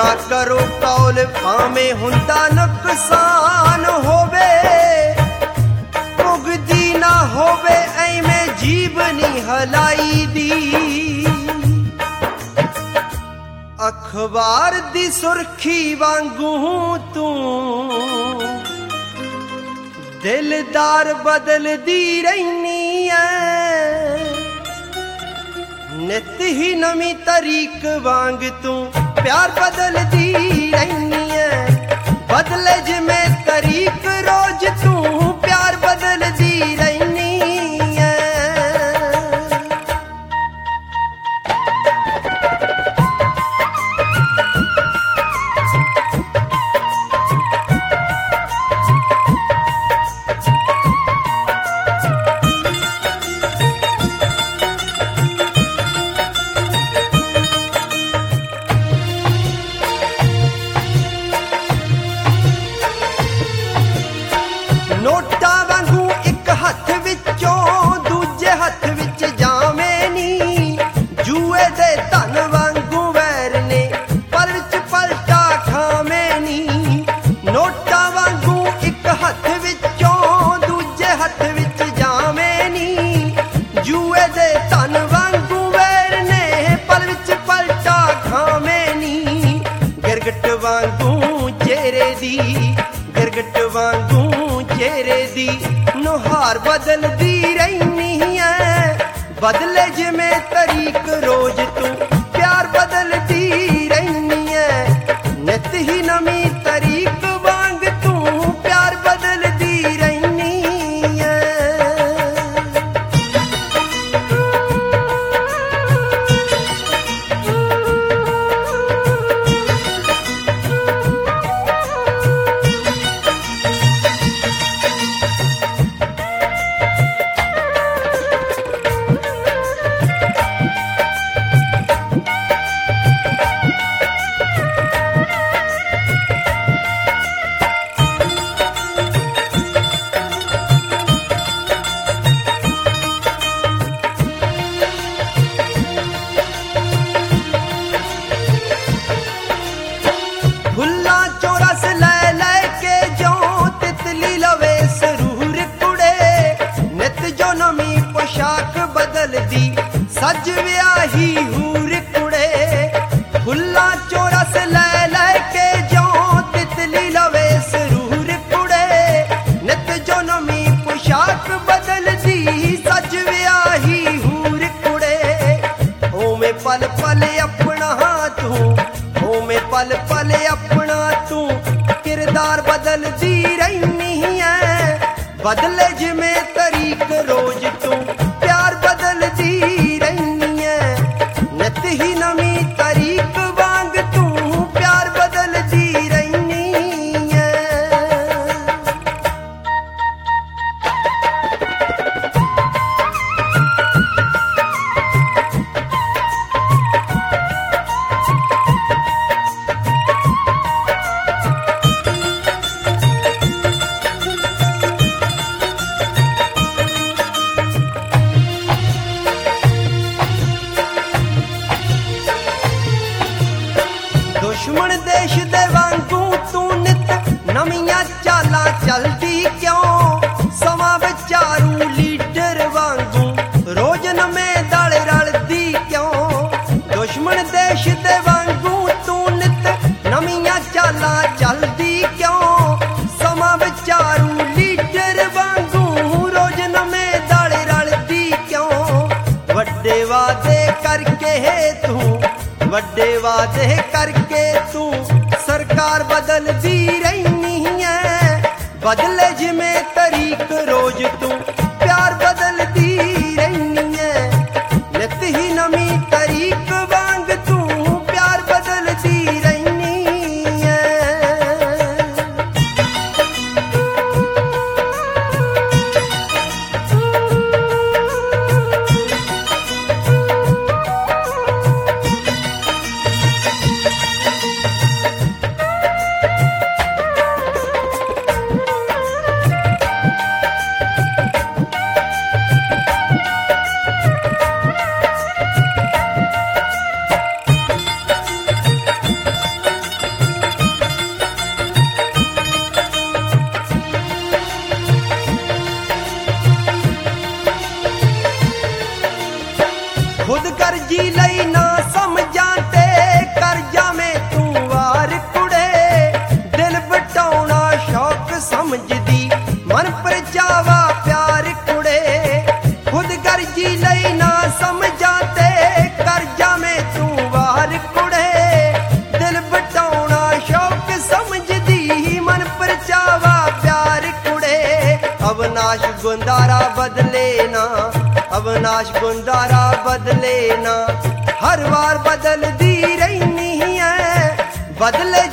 पूरा करो कौल भावें हुंदा नुकसान होवे उगदी ना होवे ऐवें जीव नी हलाई दी अखबार दी सुर्खी वांगू तू दिलदार बदलदी रहनी है नित ही नवी तरीक वांग तू प्यार बदलदी रहनी है बदले जिमें तरीक रोज तू प्यार बदलदी रहनी है नोटा वांगू एक हथ विचों दूजे हथ विच जावें नी जुए दे धन वांगू वैर ने पल विच पलटा खावें नी नोटा वांगू एक हथ विचों दूजे हथ विच जावें नी जुए दे धन वांगू वैर ने पल विच पलटा खावें नी गिरगट वांगू चेहरे दी गिरगट वांगू चेहरे दी नुहार बदलदी रहनी है बदले जिमें तरीक रोज तू प्यार बदलदी रहनी है नित ही नवी तरीक वांग तू प्यार बदलदी रहनी है फुल्ला चौरस लै लै के जो तितली लवे सरूर कुड़े नित जो नवी पोशाक बदलदी सज व्याही हूर कुड़े फुल्ला चौरस लै लै के जो तितली लवे सरूर कुड़े नित जो नवी पोशाक बदलदी सज व्याही हूर कुड़े ओवें पल पल अपना तू ओवें पल पल अपना तू किरदार बदलदी रहनी है बदले जिमें तरीक रोज तू प्यार बदलदी रहनी है नित ही नवी तरीक वांग तू प्यार बदलदी रहनी है दुश्मन देश दे वांगू तू नित नवियां चालां चलदी क्यों समा विचारू लीडर वांगू रोज नवें दल रलदी क्यों दुश्मन देश दे वांगू तू नित नवियां चालां चलदी क्यों समा विचारू लीडर वांगू रोज नवें दल रलदी क्यों वड्डे वादे करके तू वड्डे वादे करके तू सरकार बदलदी रहनी है बदले जिमें तरीक रोज तू प्यार बदलदी रहनी है नित ही नवी तरीक वांग तू प्यार बदलदी रहनी है अविनाश गुंदारा बदले ना, अविनाश गुंदारा बदले ना। हर बार बदलदी रहनी है, बदले